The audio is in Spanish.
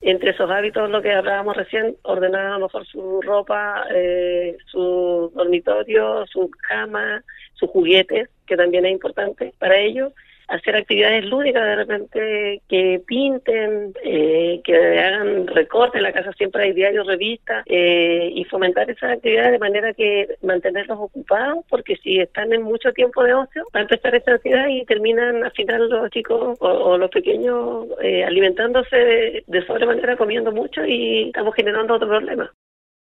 entre esos hábitos, lo que hablábamos recién, ordenar a lo mejor su ropa, su dormitorio, su cama, sus juguetes, que también es importante para ellos. Hacer actividades lúdicas, de repente que pinten, que hagan recortes, en la casa siempre hay diarios, revistas, y fomentar esas actividades de manera que mantenerlos ocupados, porque si están en mucho tiempo de ocio, va a empezar esta ansiedad y terminan al final los chicos o los pequeños alimentándose de sobremanera, comiendo mucho, y estamos generando otro problema.